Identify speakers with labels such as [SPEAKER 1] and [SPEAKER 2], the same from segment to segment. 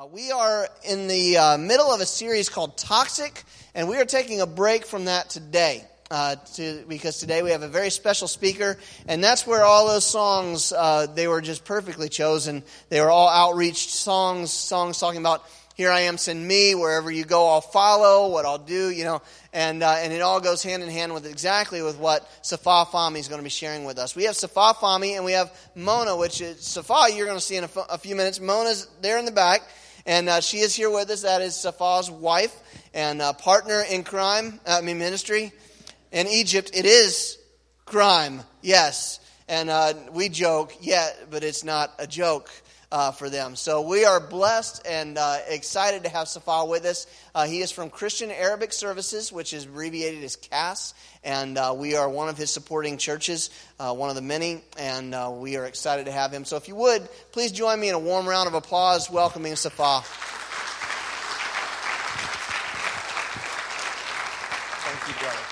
[SPEAKER 1] We are in the middle of a series called Toxic, and we are taking a break from that today because today we have a very special speaker, and that's where all those songs, they were just perfectly chosen. They were all outreach songs talking about, here I am, send me, wherever you go, I'll follow, what I'll do, and it all goes hand in hand with exactly with what Safa Fahmy is going to be sharing with us. We have Safa Fahmy, and we have Mona, which is, Safa you're going to see in a few minutes. Mona's there in the back. And she is here with us. That is Safa's wife and partner in ministry. In Egypt, it is crime, yes. And we joke, but it's not a joke for them. So we are blessed and excited to have Safa with us. He is from Christian Arabic Services, which is abbreviated as CAS. And we are one of his supporting churches, one of the many, and we are excited to have him. So if you would, please join me in a warm round of applause welcoming Safa. Thank you, brother.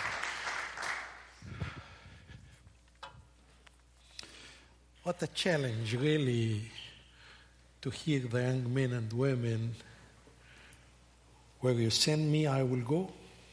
[SPEAKER 2] What a challenge, really, to hear the young men and women, where you send me, I will go.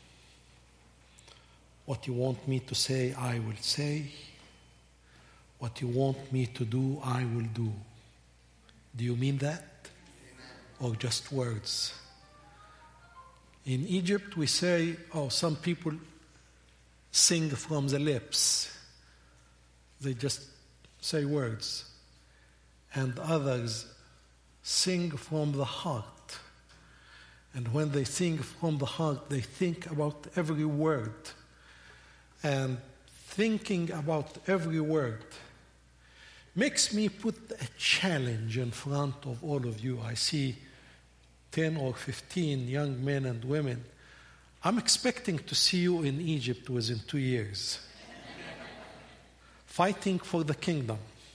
[SPEAKER 2] What you want me to say, I will say. What you want me to do, I will do. Do you mean that? Or just words? In Egypt, we say, some people sing from the lips. They just say words. And others sing from the heart. And when they sing from the heart, they think about every word. And thinking about every word makes me put a challenge in front of all of you. I see 10 or 15 young men and women. I'm expecting to see you in Egypt within 2 years, fighting for the kingdom,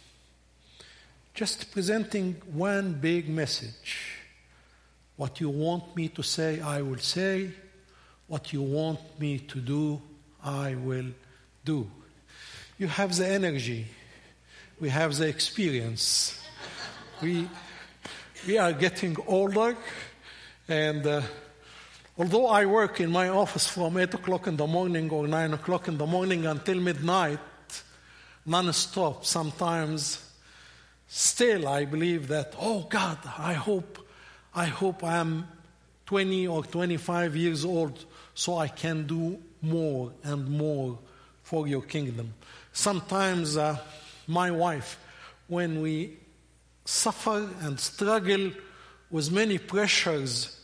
[SPEAKER 2] just presenting one big message. What you want me to say, I will say. What you want me to do, I will do. You have the energy. We have the experience. We are getting older, and although I work in my office from 8 o'clock in the morning or 9 o'clock in the morning until midnight, non-stop sometimes, still I believe that, God, I hope I'm 20 or 25 years old so I can do more and more for your kingdom. Sometimes my wife, when we suffer and struggle with many pressures,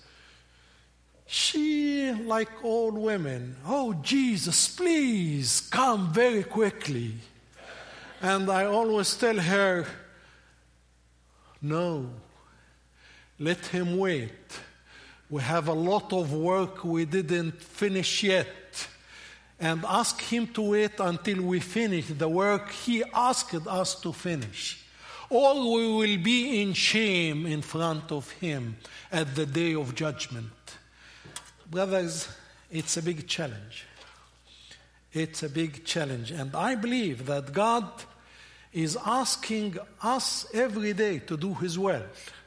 [SPEAKER 2] she, like all women, Jesus, please come very quickly. And I always tell her, no, let him wait. We have a lot of work we didn't finish yet. And ask him to wait until we finish the work he asked us to finish. Or we will be in shame in front of him at the day of judgment. Brothers, it's a big challenge. It's a big challenge. And I believe that God is asking us every day to do his will.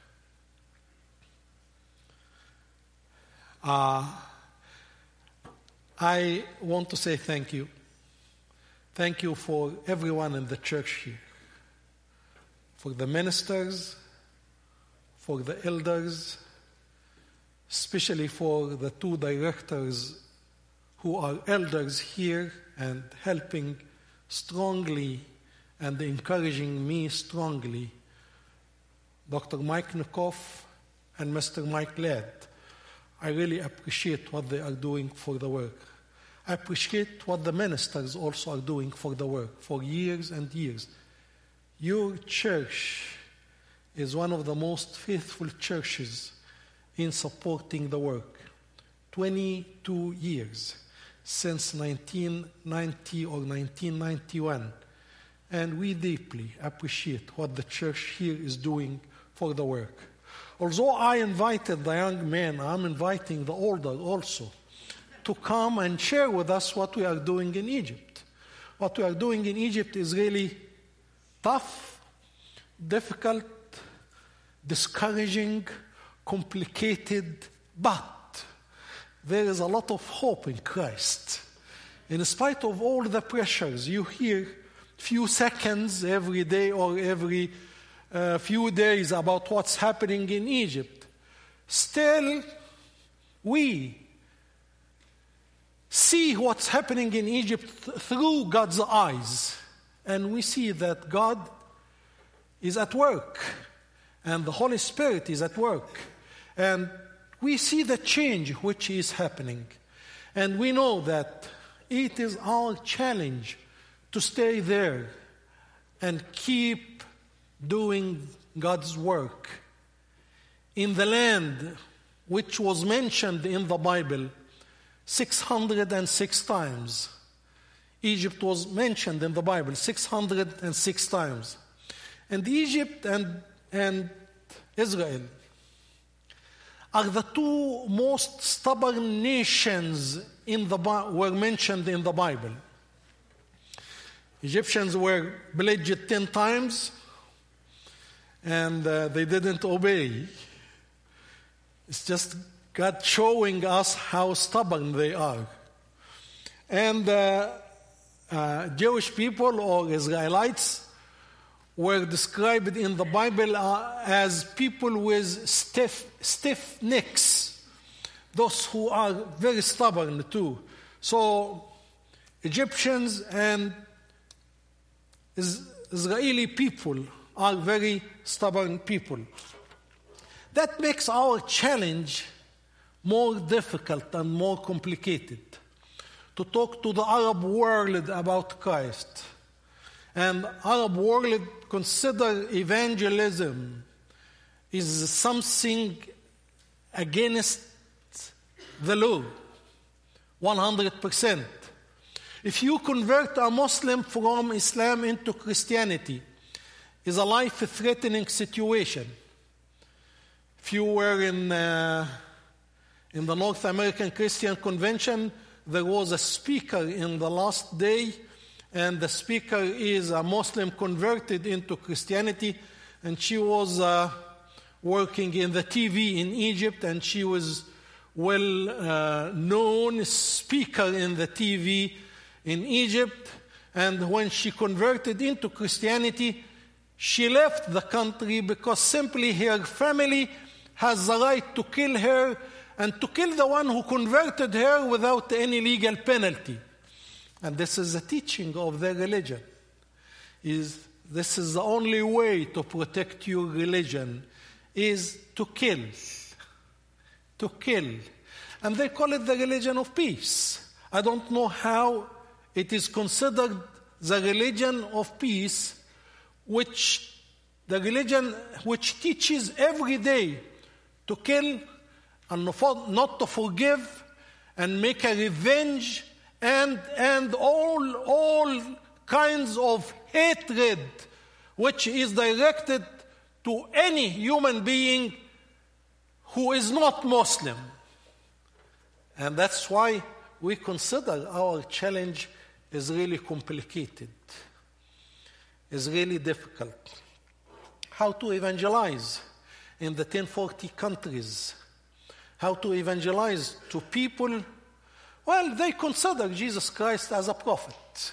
[SPEAKER 2] I want to say thank you. Thank you for everyone in the church here. For the ministers, for the elders, especially for the 2 directors who are elders here and helping strongly and encouraging me strongly, Dr. Mike Nikoff and Mr. Mike Ladd. I really appreciate what they are doing for the work. I appreciate what the ministers also are doing for the work for years and years. Your church is one of the most faithful churches in supporting the work. 22 years since 1990 or 1991. And we deeply appreciate what the church here is doing for the work. Although I invited the young men, I'm inviting the older also to come and share with us what we are doing in Egypt. What we are doing in Egypt is really tough, difficult, discouraging, complicated, but there is a lot of hope in Christ. In spite of all the pressures, you hear few seconds every day or every few days about what's happening in Egypt. Still, we see what's happening in Egypt through God's eyes. And we see that God is at work. And the Holy Spirit is at work. And we see the change which is happening. And we know that it is our challenge to stay there and keep doing God's work. In the land which was mentioned in the Bible 606 times. Egypt was mentioned in the Bible 606 times. And Egypt and Israel are the two most stubborn nations were mentioned in the Bible. Egyptians were pledged 10 times, and they didn't obey. It's just God showing us how stubborn they are. And Jewish people or Israelites were described in the Bible as people with stiff necks, those who are very stubborn too. So Egyptians and Israeli people are very stubborn people. That makes our challenge more difficult and more complicated to talk to the Arab world about Christ. And Arab world consider evangelism is something against the law, 100%. If you convert a Muslim from Islam into Christianity, it's a life-threatening situation. If you were in the North American Christian Convention, there was a speaker in the last day, and the speaker is a Muslim converted into Christianity, and she was working in the TV in Egypt, and she was well-known speaker in the TV in Egypt. And when she converted into Christianity, she left the country because simply her family has the right to kill her and to kill the one who converted her without any legal penalty. And this is the teaching of their religion. This is the only way to protect your religion, is to kill. To kill. And they call it the religion of peace. I don't know how it is considered the religion of peace, the religion which teaches every day to kill and not to forgive and make a revenge and all kinds of hatred which is directed to any human being who is not Muslim. And that's why we consider our challenge is really complicated. It's really difficult. How to evangelize in the 1040 countries? How to evangelize to people? Well, they consider Jesus Christ as a prophet.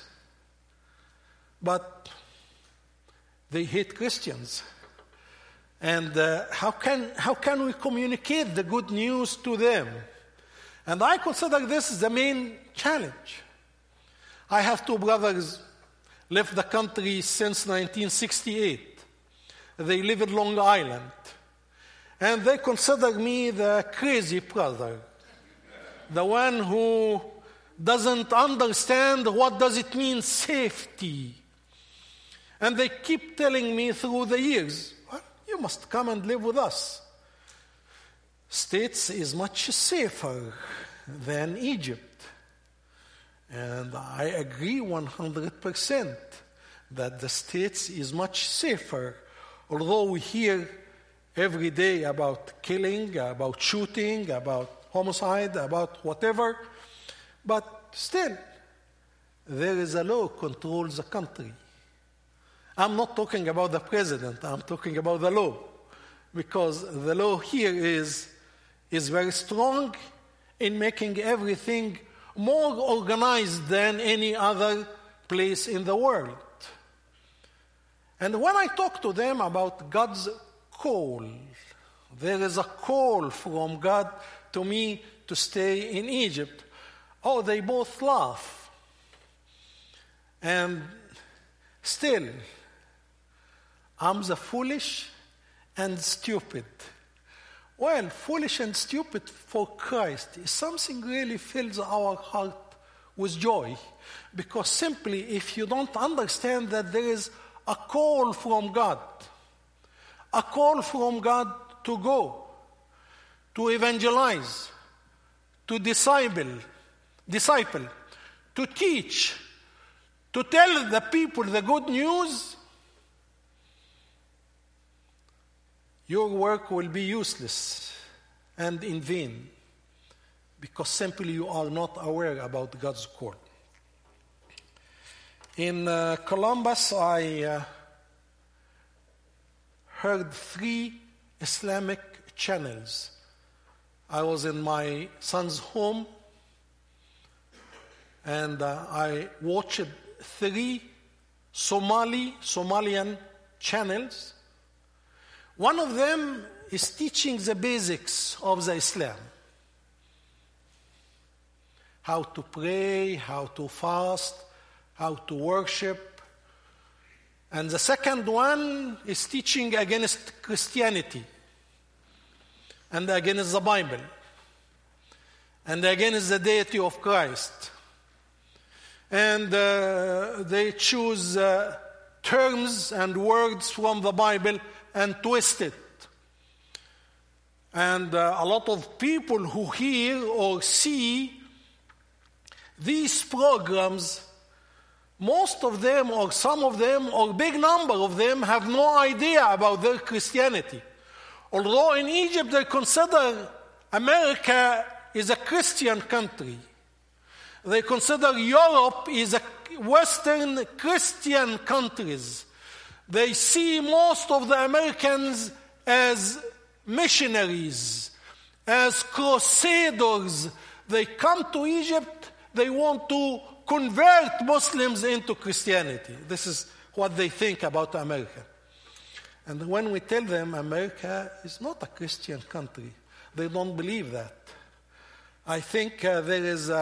[SPEAKER 2] But they hate Christians. And how can we communicate the good news to them? And I consider this the main challenge. I have two brothers left the country since 1968. They live in Long Island. And they consider me the crazy brother, the one who doesn't understand what does it mean safety. And they keep telling me through the years, well, you must come and live with us. States is much safer than Egypt. And I agree 100% that the States is much safer, although we hear every day about killing, about shooting, about homicide, about whatever. But still, there is a law controls the country. I'm not talking about the president, I'm talking about the law. because the law here is very strong in making everything more organized than any other place in the world. And when I talk to them about God's call, there is a call from God to me to stay in Egypt. Oh, they both laugh. And still, I'm the foolish and stupid. Well, foolish and stupid for Christ is something really fills our heart with joy. Because simply, if you don't understand that there is a call from God to go, to evangelize, to disciple, to teach, to tell the people the good news, your work will be useless and in vain, because simply you are not aware about God's call. In Columbus, I heard 3 Islamic channels. I was in my son's home, and I watched 3 Somalian channels. One of them is teaching the basics of the Islam. How to pray, how to fast, how to worship. And the second one is teaching against Christianity and against the Bible and against the deity of Christ. And they choose terms and words from the Bible and twist it. And a lot of people who hear or see these programs, most of them or some of them or a big number of them have no idea about their Christianity. Although in Egypt they consider America is a Christian country. They consider Europe is a Western Christian countries. They see most of the Americans as missionaries, as crusaders. They come to Egypt, they want to convert Muslims into Christianity. This is what they think about America. And when we tell them America is not a Christian country, they don't believe that. I think there is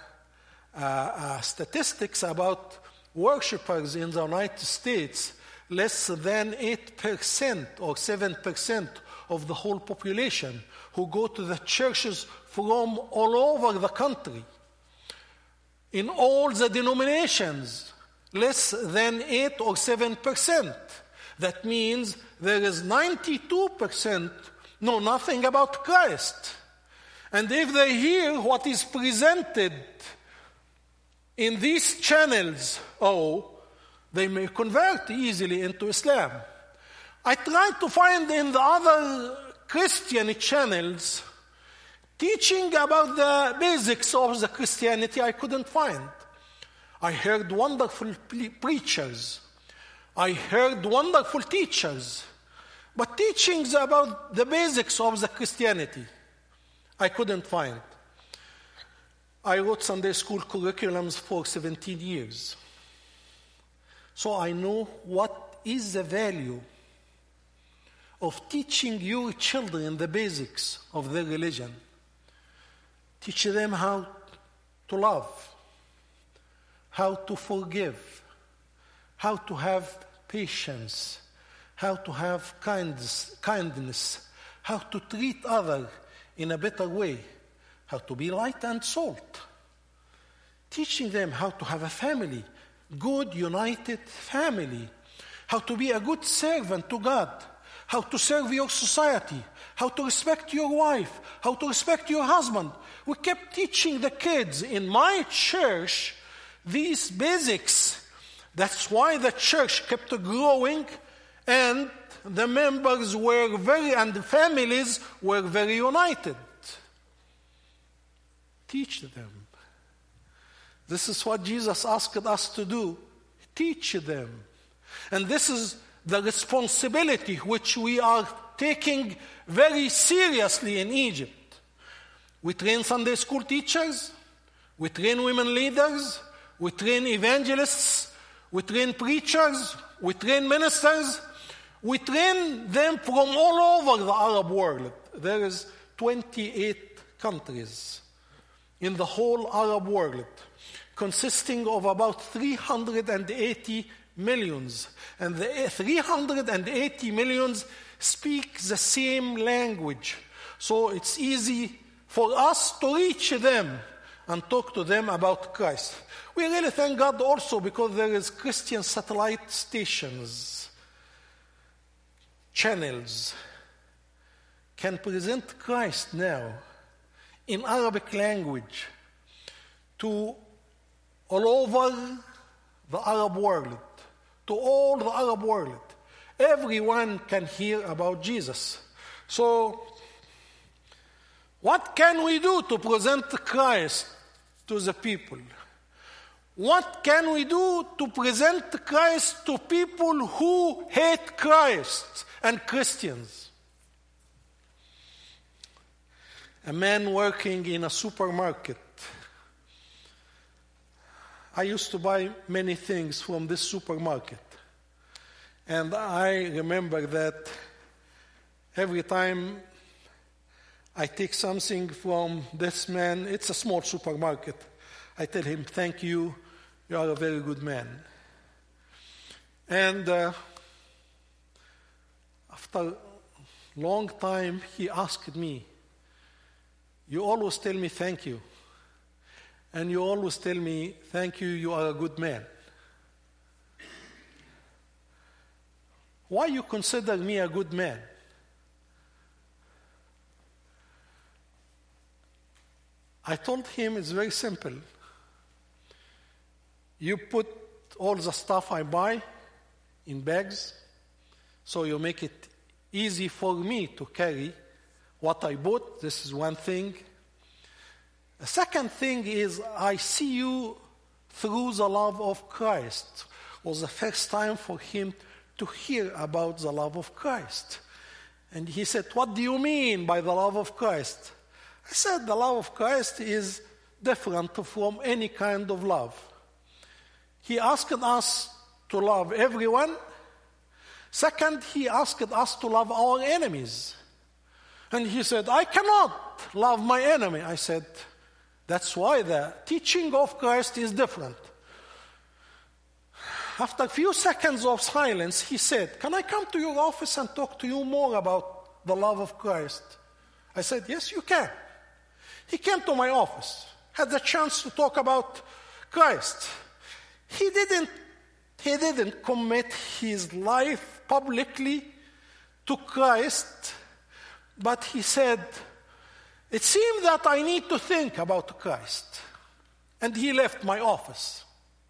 [SPEAKER 2] statistics about worshippers in the United States. Less than 8% or 7% of the whole population who go to the churches from all over the country. In all the denominations, less than 8 or 7%. That means there is 92% know nothing about Christ. And if they hear what is presented in these channels, they may convert easily into Islam. I tried to find in the other Christian channels teaching about the basics of the Christianity. I couldn't find. I heard wonderful preachers. I heard wonderful teachers. But teachings about the basics of the Christianity, I couldn't find. I wrote Sunday school curriculums for 17 years. So I know what is the value of teaching your children the basics of their religion. Teach them how to love, how to forgive, how to have patience, how to have kindness, how to treat others in a better way, how to be light and salt. Teaching them how to have a family, good, united family, how to be a good servant to God, how to serve your society, how to respect your wife, how to respect your husband. We kept teaching the kids in my church these basics. That's why the church kept growing, and the members were and the families were very united. Teach them. This is what Jesus asked us to do. Teach them. And this is the responsibility which we are taking very seriously in Egypt. We train Sunday school teachers, we train women leaders, we train evangelists, we train preachers, we train ministers, we train them from all over the Arab world. There is 28 countries in the whole Arab world, consisting of about 380 millions. And the 380 millions speak the same language. So it's easy for us to reach them and talk to them about Christ. We really thank God also because there is Christian satellite stations, channels, can present Christ now in Arabic language to all over the Arab world, to all the Arab world. Everyone can hear about Jesus. So, what can we do to present Christ to the people? What can we do to present Christ to people who hate Christ and Christians? A man working in a supermarket. I used to buy many things from this supermarket. And I remember that every time I take something from this man, it's a small supermarket, I tell him, thank you, you are a very good man. And after a long time, he asked me, you always tell me thank you. And you always tell me, thank you, you are a good man. Why you consider me a good man? I told him it's very simple. You put all the stuff I buy in bags, so you make it easy for me to carry what I bought. This is one thing. The second thing is I see you through the love of Christ. It was the first time for him to hear about the love of Christ. And he said, what do you mean by the love of Christ? I said, the love of Christ is different from any kind of love. He asked us to love everyone. Second, he asked us to love our enemies. And he said, I cannot love my enemy. I said, that's why the teaching of Christ is different. After a few seconds of silence, he said, can I come to your office and talk to you more about the love of Christ? I said, yes, you can. He came to my office, had the chance to talk about Christ. He didn't commit his life publicly to Christ, but he said, it seems that I need to think about Christ. And he left my office.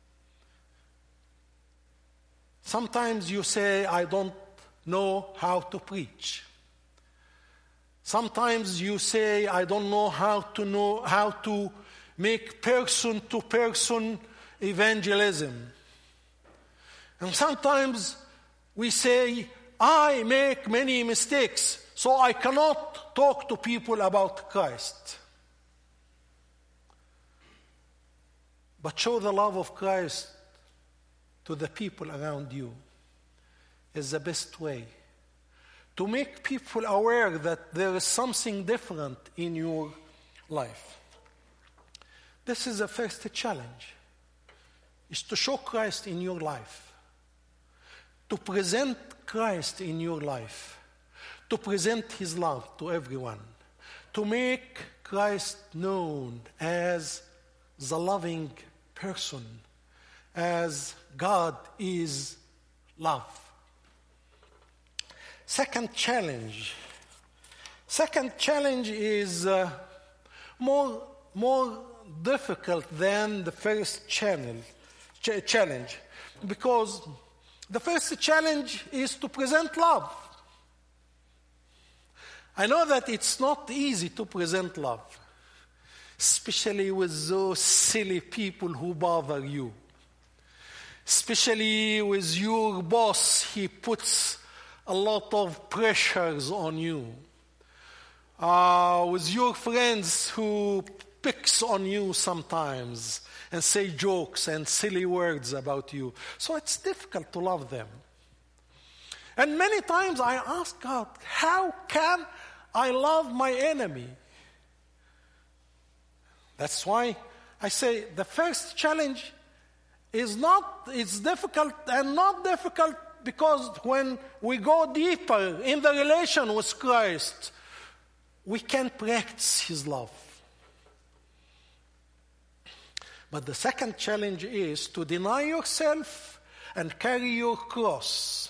[SPEAKER 2] Sometimes you say, I don't know how to preach. Sometimes you say, I don't know how to make person-to-person evangelism. And sometimes we say, I make many mistakes, so I cannot talk to people about Christ. But show the love of Christ to the people around you is the best way to make people aware that there is something different in your life. This is the first challenge, is to show Christ in your life, to present Christ in your life, to present his love to everyone, to make Christ known as the loving person, as God is love. Second challenge is more difficult than the first challenge, because the first challenge is to present love. I know that it's not easy to present love, especially with those silly people who bother you. Especially with your boss, he puts a lot of pressures on you. With your friends who picks on you sometimes and say jokes and silly words about you. So it's difficult to love them. And many times I ask God, how can I love my enemy? That's why I say the first challenge is it's difficult and not difficult because when we go deeper in the relation with Christ, we can practice His love. But the second challenge is to deny yourself and carry your cross.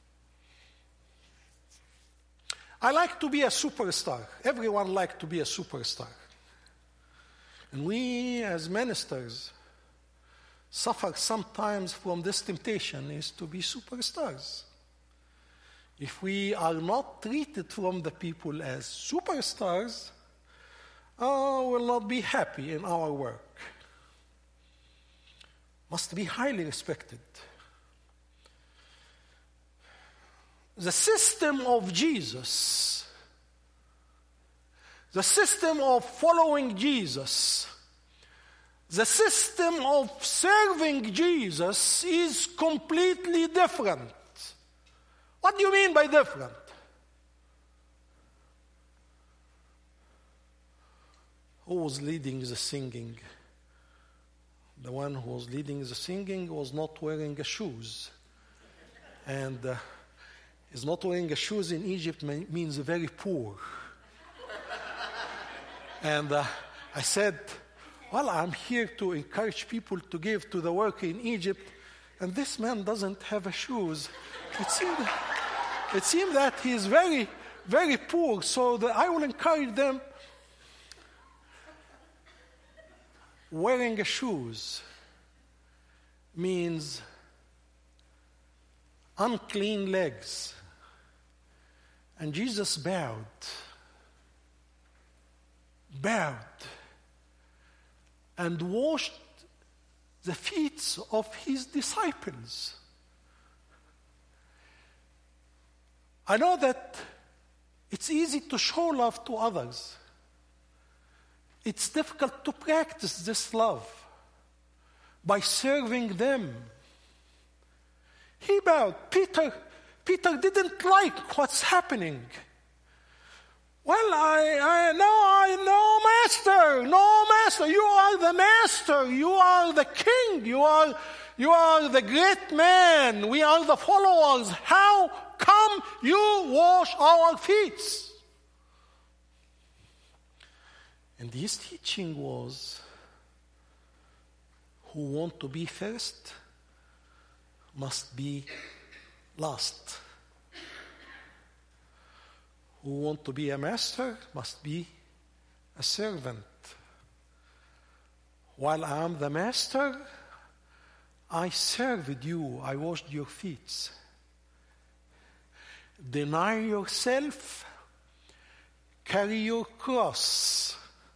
[SPEAKER 2] I like to be a superstar. Everyone likes to be a superstar. And we as ministers suffer sometimes from this temptation is to be superstars. If we are not treated from the people as superstars, we'll not be happy in our work. Must be highly respected. The system of Jesus, the system of following Jesus, the system of serving Jesus is completely different. What do you mean by different? Who was leading the singing? The one who was leading the singing was not wearing shoes. And is not wearing shoes in Egypt means very poor. And I said, well, I'm here to encourage people to give to the work in Egypt, and this man doesn't have shoes. It seemed that he's very, very poor, so I will encourage them. Wearing shoes means unclean legs. And Jesus bowed, and washed the feet of his disciples. I know that it's easy to show love to others. It's difficult to practice this love by serving them. He bowed. Peter didn't like what's happening. Well, I know, master. You are the master. You are the king. You are the great man. We are the followers. How come you wash our feet? And his teaching was, who want to be first must be last. Who want to be a master must be a servant. While I am the master, I served you, I washed your feet. Deny yourself, carry your cross.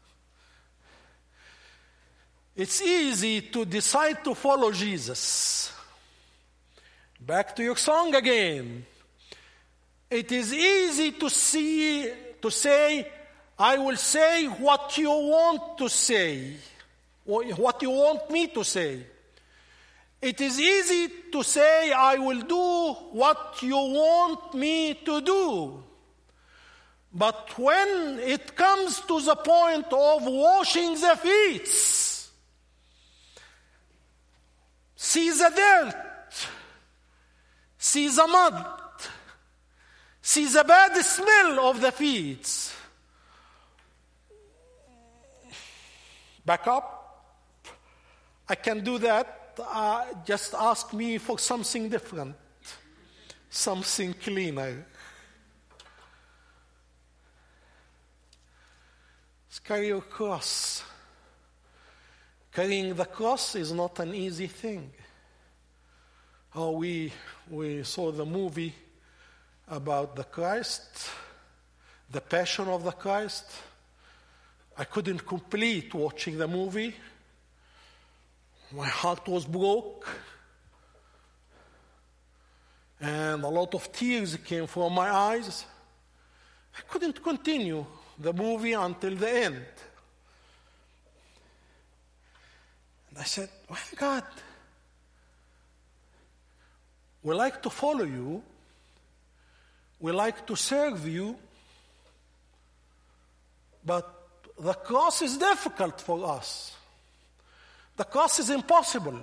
[SPEAKER 2] It's easy to decide to follow Jesus. Back to your song again. It is easy to say, I will say what you want to say, or what you want me to say. It is easy to say, I will do what you want me to do. But when it comes to the point of washing the feet, see the dirt, see the mud, see the bad smell of the feet. Back up. I can do that. Just ask me for something different, something cleaner. Carry your cross. Carrying the cross is not an easy thing. We saw the movie about the Christ, the Passion of the Christ. I couldn't complete watching the movie. My heart was broke. And a lot of tears came from my eyes. I couldn't continue the movie until the end. And I said, well, God, we like to follow you. We like to serve you. But the cross is difficult for us. The cross is impossible.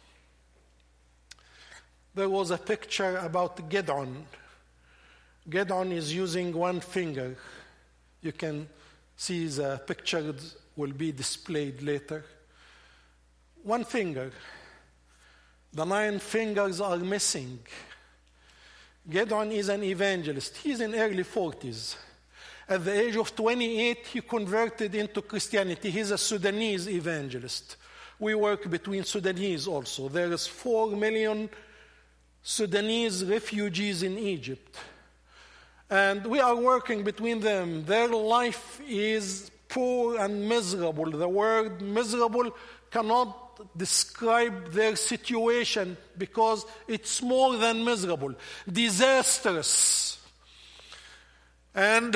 [SPEAKER 2] There was a picture about Gideon. Gideon is using one finger. You can see the picture will be displayed later. One finger. The 9 fingers are missing. Gideon is an evangelist. He's in early 40s. At the age of 28, he converted into Christianity. He's a Sudanese evangelist. We work between Sudanese also. There is 4 million Sudanese refugees in Egypt. And we are working between them. Their life is poor and miserable. The word miserable cannot describe their situation because it's more than miserable. Disastrous. And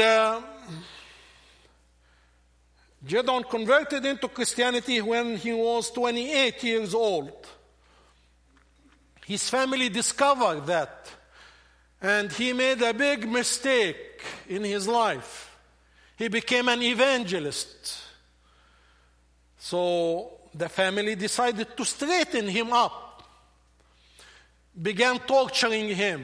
[SPEAKER 2] Gideon converted into Christianity when he was 28 years old. His family discovered that, and he made a big mistake in his life. He became an evangelist. So the family decided to straighten him up, began torturing him,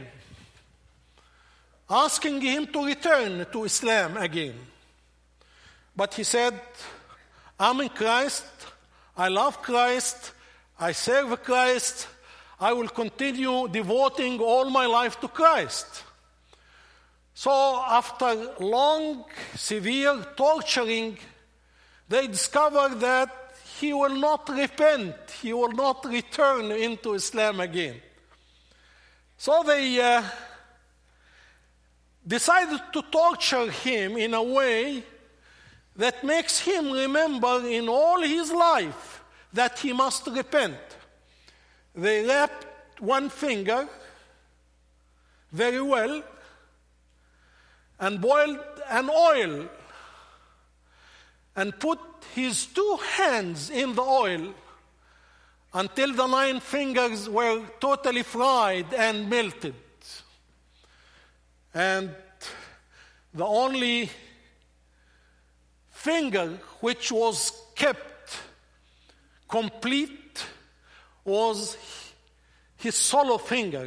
[SPEAKER 2] asking him to return to Islam again. But he said, I'm in Christ, I love Christ, I serve Christ, I will continue devoting all my life to Christ. So after long, severe torturing, they discovered that he will not repent, he will not return into Islam again. So they decided to torture him in a way that makes him remember in all his life that he must repent. They wrapped one finger very well and boiled an oil and put his 2 hands in the oil until the 9 fingers were totally fried and melted. And the only finger which was kept complete was his solo finger.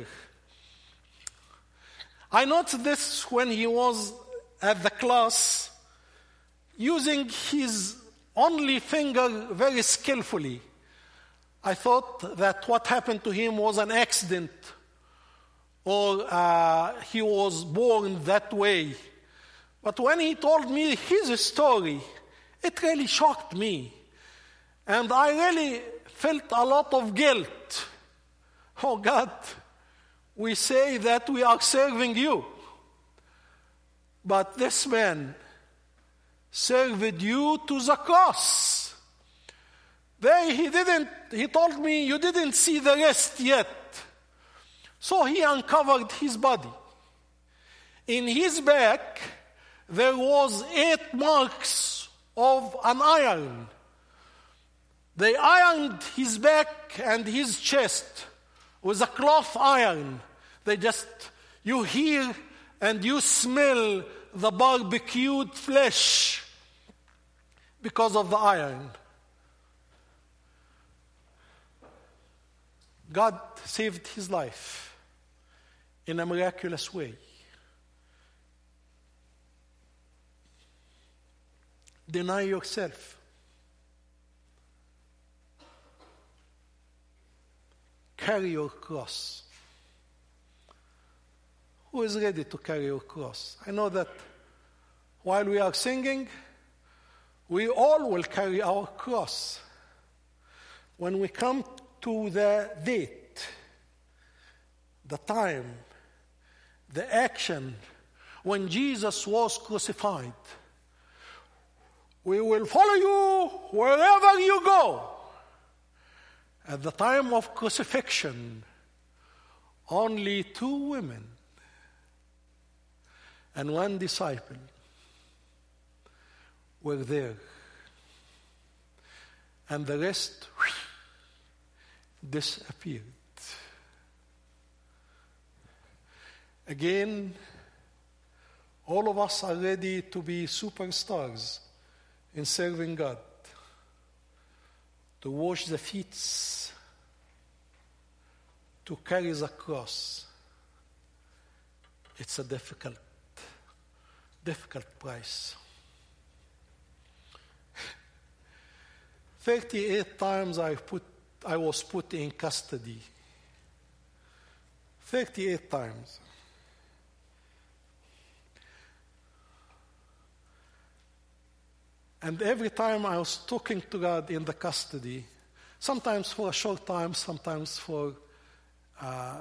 [SPEAKER 2] I noticed this when he was at the class, using his only finger very skillfully. I thought that what happened to him was an accident, or he was born that way. But when he told me his story, it really shocked me. And I really felt a lot of guilt. Oh God, we say that we are serving you. But this man served you to the cross. He told me, you didn't see the rest yet. So he uncovered his body. In his back, there was 8 marks of an iron. They ironed his back and his chest with a cloth iron. You hear and you smell the barbecued flesh because of the iron. God saved his life in a miraculous way. Deny yourself. Carry your cross. Who is ready to carry your cross? I know that while we are singing, we all will carry our cross. When we come to the date, the time, the action when Jesus was crucified, we will follow you wherever you go. At the time of crucifixion, only 2 women and 1 disciple were there. And the rest disappeared. Again, all of us are ready to be superstars in serving God, to wash the feet, to carry the cross. It's a difficult price. 38 times I was put in custody. 38 times. And every time I was talking to God in the custody, sometimes for a short time, sometimes for a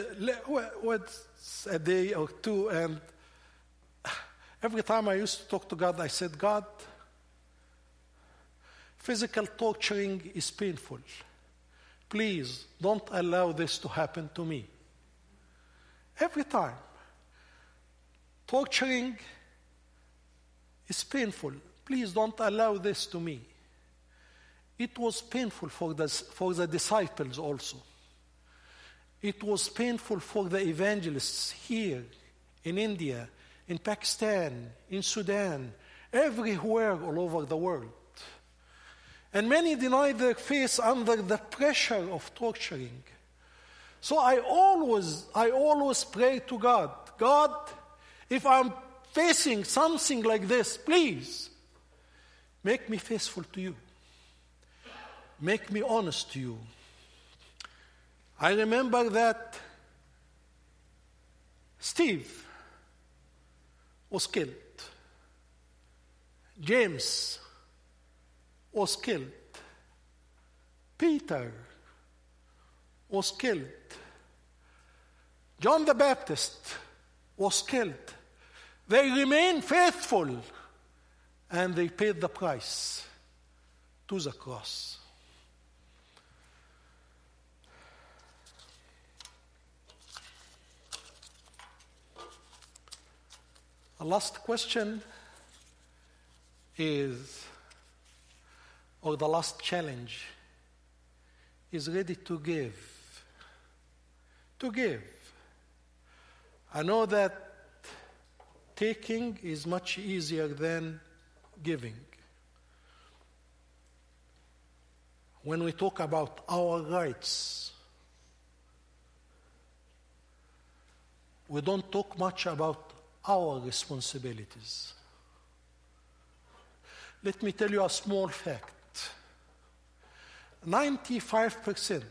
[SPEAKER 2] day or 2, and every time I used to talk to God, I said, God, physical torturing is painful. Please don't allow this to happen to me. Every time. Torturing is painful. Please don't allow this to me. It was painful for the disciples also. It was painful for the evangelists here in India, in Pakistan, in Sudan, everywhere all over the world. And many deny their faith under the pressure of torturing. So I always pray to God, God, if I'm facing something like this, please make me faithful to you. Make me honest to you. I remember that Steve was killed. James was killed. Peter was killed. John the Baptist was killed. They remained faithful, and they paid the price to the cross. The last question is, or the last challenge, is ready to give. To give. I know that taking is much easier than giving. When we talk about our rights, we don't talk much about our responsibilities. Let me tell you a small fact. 95%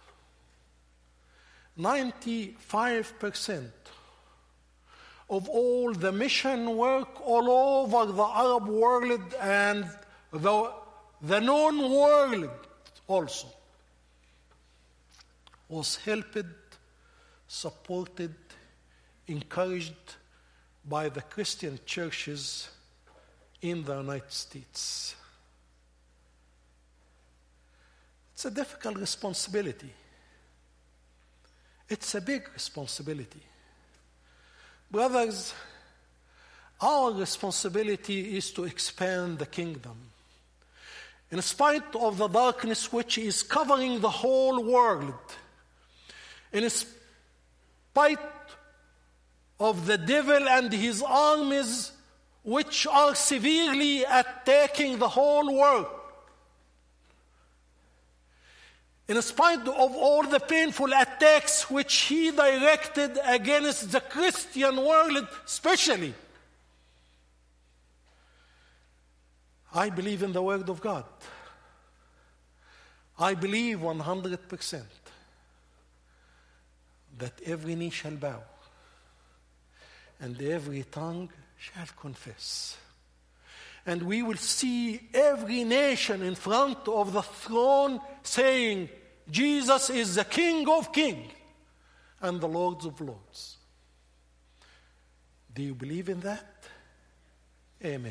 [SPEAKER 2] of all the mission work all over the Arab world and the known world also was helped, supported, encouraged by the Christian churches in the United States. It's a difficult responsibility. It's a big responsibility. Brothers, our responsibility is to expand the kingdom. In spite of the darkness which is covering the whole world, in spite of the devil and his armies which are severely attacking the whole world, in spite of all the painful attacks which he directed against the Christian world especially, I believe in the Word of God. I believe 100% that every knee shall bow and every tongue shall confess. And we will see every nation in front of the throne saying, Jesus is the King of kings and the Lord of lords. Do you believe in that? Amen.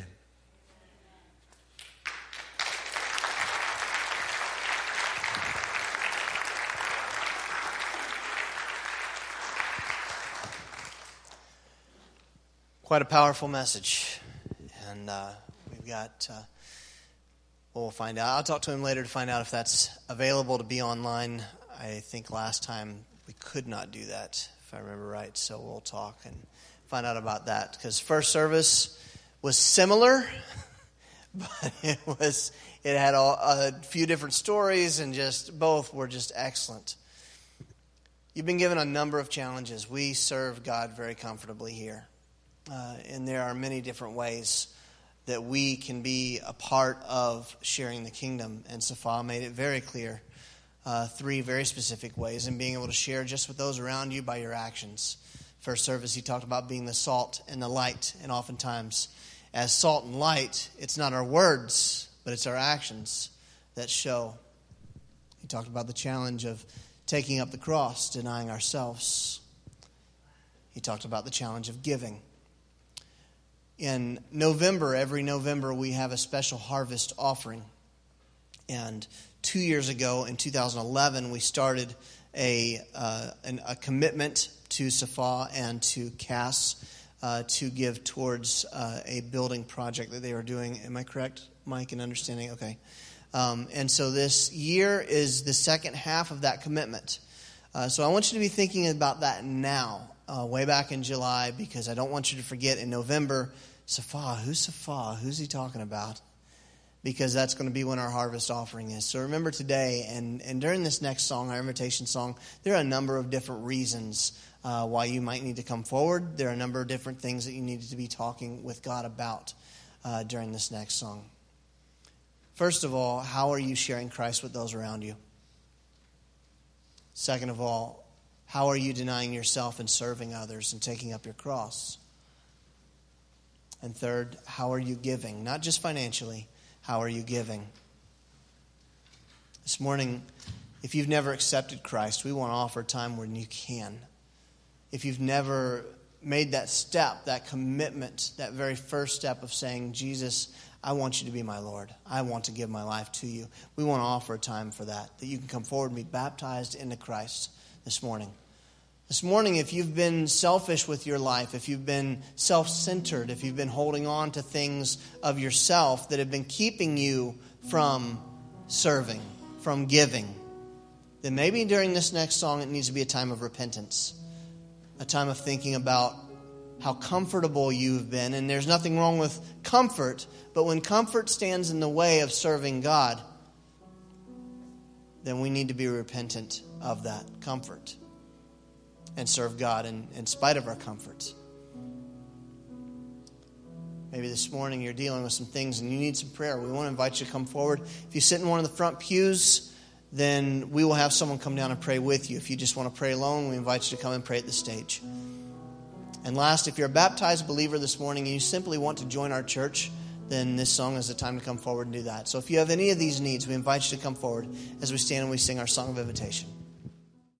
[SPEAKER 1] Quite a powerful message. And we've got, we'll find out. I'll talk to him later to find out if that's available to be online. I think last time we could not do that, if I remember right. So we'll talk and find out about that. Because first service was similar, but it had a few different stories, and both were just excellent. You've been given a number of challenges. We serve God very comfortably here. And there are many different ways that we can be a part of sharing the kingdom. And Safa made it very clear, 3 very specific ways, and being able to share just with those around you by your actions. First service, he talked about being the salt and the light. And oftentimes, as salt and light, it's not our words, but it's our actions that show. He talked about the challenge of taking up the cross, denying ourselves. He talked about the challenge of giving. In November, every November, we have a special harvest offering. And 2 years ago, in 2011, we started a commitment to Safa and to Cass to give towards a building project that they were doing. Am I correct, Mike, in understanding? Okay. And so this year is the second half of that commitment. So I want you to be thinking about that now, way back in July, because I don't want you to forget in November, Safa, who's Safa? Who's he talking about? Because that's going to be when our harvest offering is. So remember today, and during this next song, our invitation song, there are a number of different reasons why you might need to come forward. There are a number of different things that you need to be talking with God about during this next song. First of all, how are you sharing Christ with those around you? Second of all, how are you denying yourself and serving others and taking up your cross? And third, how are you giving? Not just financially, how are you giving? This morning, if you've never accepted Christ, we want to offer a time when you can. If you've never made that step, that commitment, that very first step of saying, Jesus, I want you to be my Lord. I want to give my life to you. We want to offer a time for that you can come forward and be baptized into Christ this morning. This morning, if you've been selfish with your life, if you've been self-centered, if you've been holding on to things of yourself that have been keeping you from serving, from giving, then maybe during this next song it needs to be a time of repentance, a time of thinking about how comfortable you've been. And there's nothing wrong with comfort, but when comfort stands in the way of serving God, then we need to be repentant of that comfort and serve God in spite of our comforts. Maybe this morning you're dealing with some things and you need some prayer. We want to invite you to come forward. If you sit in one of the front pews, then we will have someone come down and pray with you. If you just want to pray alone, we invite you to come and pray at the stage. And last, if you're a baptized believer this morning and you simply want to join our church, then this song is the time to come forward and do that. So if you have any of these needs, we invite you to come forward as we stand and we sing our song of invitation.